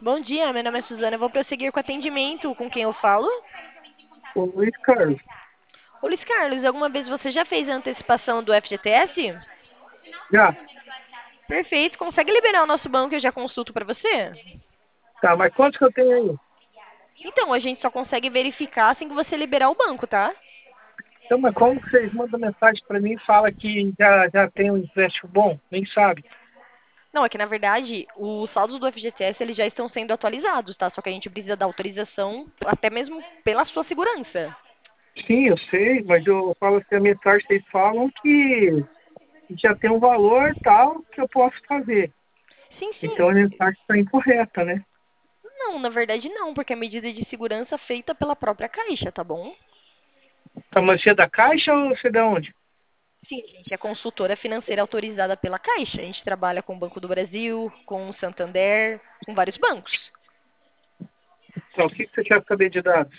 Bom dia, meu nome é Suzana. Eu vou prosseguir com o atendimento. Com quem eu falo? Ô, Luiz Carlos, Ô, Luiz Carlos, alguma vez você já fez a antecipação do FGTS? já, Perfeito. Consegue liberar o nosso banco que eu já consulto para você? tá, mas quantos que eu tenho aí? Então, a gente só consegue verificar assim que você liberar o banco, tá? Então, mas como que vocês mandam mensagem para mim e falam que já tem um empréstimo bom? Nem sabe. Não, é que na verdade os saldos do FGTS eles já estão sendo atualizados, tá? Só que a gente precisa da autorização até mesmo pela sua segurança. Sim, eu sei, mas eu falo assim, a mensagem vocês falam que já tem um valor tal que eu posso fazer. Sim, Então sim. a mensagem está incorreta, né? Não, na verdade não, porque é medida de segurança feita pela própria Caixa, tá bom? Tá, mas você é da Caixa ou você é da onde? Sim, gente, é consultora financeira autorizada pela Caixa. A gente trabalha com o Banco do Brasil, com o Santander, com vários bancos. Então, o que que você quer saber de dados?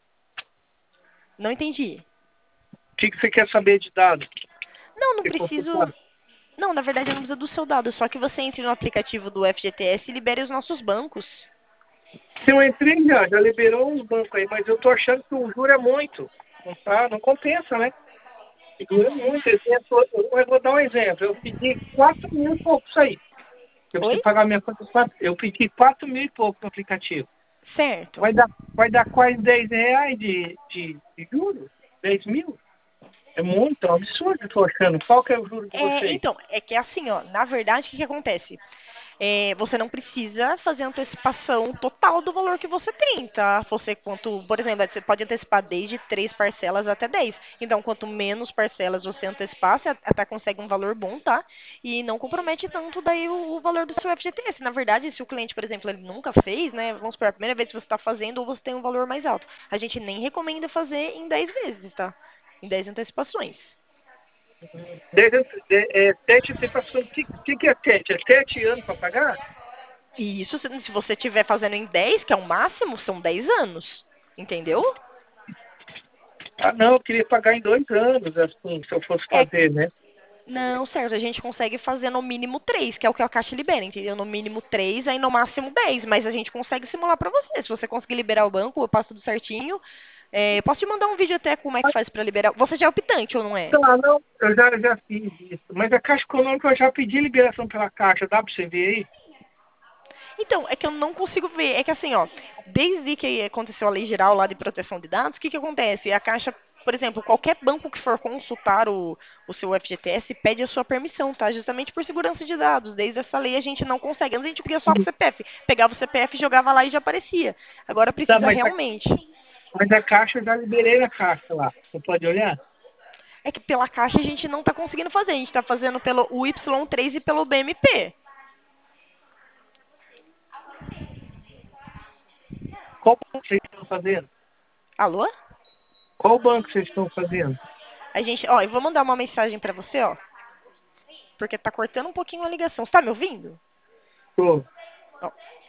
Não entendi. O que que você quer saber de dados? Não, não Você preciso. consultar? Não, na verdade eu não preciso do seu dado, só que você entre no aplicativo do FGTS e libere os nossos bancos. Se eu entrei já liberou uns bancos aí, mas eu tô achando que o juro é muito. Não tá, não compensa, né? Segura muito. Eu vou dar um exemplo. Eu pedi 4 mil e pouco isso aí. Eu Oi? preciso pagar minha conta. Eu pedi 4 mil e pouco no aplicativo. Certo. Vai dar quase 10 reais de juros? 10 mil? É muito, é um absurdo, eu tô achando. Qual que é o juro de vocês? Então, é que assim, ó, na verdade, o que que acontece? Você não precisa fazer a antecipação total do valor que você tem, tá? Você, por exemplo, você pode antecipar desde 3 parcelas até 10. Então, quanto menos parcelas você antecipar, você até consegue um valor bom, tá? E não compromete tanto daí o valor do seu FGTS. Na verdade, se o cliente, por exemplo, ele nunca fez, né? Vamos supor, a primeira vez que você está fazendo, ou você tem um valor mais alto. A gente nem recomenda fazer em 10 vezes, tá? Em 10 antecipações. Tete antecipação. O que é tete? É 7 anos para pagar? E isso, se você estiver fazendo em 10, que é o máximo, são 10 anos. Entendeu? Ah, não, eu queria pagar em 2 anos, assim, se eu fosse É, fazer, né? não, certo, a gente consegue fazer no mínimo 3, que é o que a Caixa libera, entendeu? No mínimo 3, aí no máximo 10, mas a gente consegue simular pra você. Se você conseguir liberar o banco, eu passo tudo certinho. Eu posso te mandar um vídeo até como é que faz pra liberar. Você já é optante ou não é? Tá, não, eu já fiz isso. Mas a Caixa Econômica eu já pedi liberação pela Caixa, dá para você ver aí? Então, é que eu não consigo ver. É que assim, ó, desde que aconteceu a lei geral lá de proteção de dados, o que que acontece? A Caixa, por exemplo, qualquer banco que for consultar o seu FGTS pede a sua permissão, tá? Justamente por segurança de dados. Desde essa lei a gente não consegue. Antes a gente podia só o CPF. Pegava o CPF, jogava lá e já aparecia. Agora Tá, precisa mas realmente. a Caixa eu já liberei na Caixa lá. Você pode olhar? É que pela Caixa a gente não está conseguindo fazer. A gente está fazendo pelo Y3 e pelo BMP. Qual banco vocês estão fazendo? Alô? Qual banco vocês estão fazendo? A gente, ó, eu vou mandar uma mensagem pra você, ó, porque tá cortando um pouquinho a ligação. Você tá me ouvindo? Tô. Ó,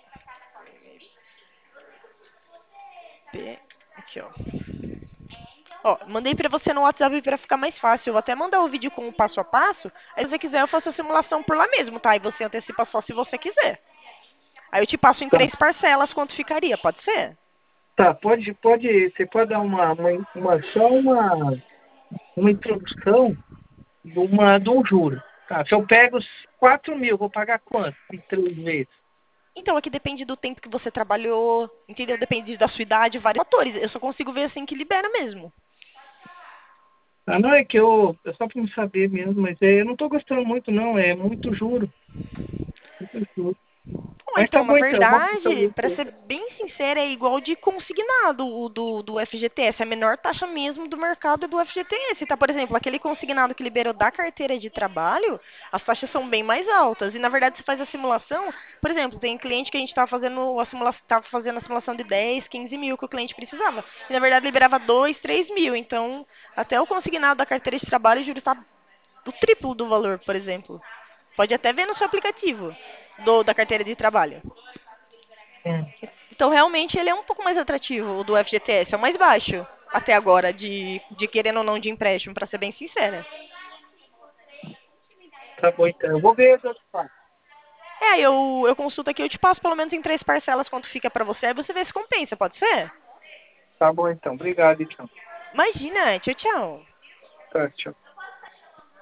aqui, ó. Ó, mandei pra você no WhatsApp pra ficar mais fácil. Eu vou até mandar o vídeo com o passo a passo. Aí se você quiser, eu faço a simulação por lá mesmo, tá? E você antecipa só se você quiser. Aí eu te passo em Tá, 3 parcelas quanto ficaria, pode ser? tá, você pode dar só uma introdução de um juro. Tá, se eu pego os 4 mil, vou pagar quanto? Em 3 meses? Então, aqui depende do tempo que você trabalhou, entendeu? Depende da sua idade, vários fatores. Eu só consigo ver assim que libera mesmo. Ah, não, é que é só para me saber mesmo, mas eu não tô gostando muito, não, é muito juro. Muito juro. Bom, Mas tá então, na bom, então, eu vou verdade, fazer para isso. ser bem sincera, é igual de consignado o do FGTS. A menor taxa mesmo do mercado é do FGTS. Tá, por exemplo, aquele consignado que liberou da carteira de trabalho, as taxas são bem mais altas. E na verdade, você faz a simulação, por exemplo, tem cliente que a gente estava fazendo a simulação de 10, 15 mil que o cliente precisava. E na verdade liberava 2, 3 mil. Então, até o consignado da carteira de trabalho, o juro está do triplo do valor, por exemplo. Pode até ver no seu aplicativo da carteira de trabalho. Hum, Então, realmente, ele é um pouco mais atrativo, o do FGTS. É o mais baixo, até agora, de querendo ou não de empréstimo, para ser bem sincera. tá bom, então, eu vou ver as outras partes. Eu consulto aqui, eu te passo pelo menos em 3 parcelas quanto fica pra você, aí você vê se compensa, pode ser? Tá bom então. Obrigado, então. Imagina, tchau, tchau. Tá, tchau.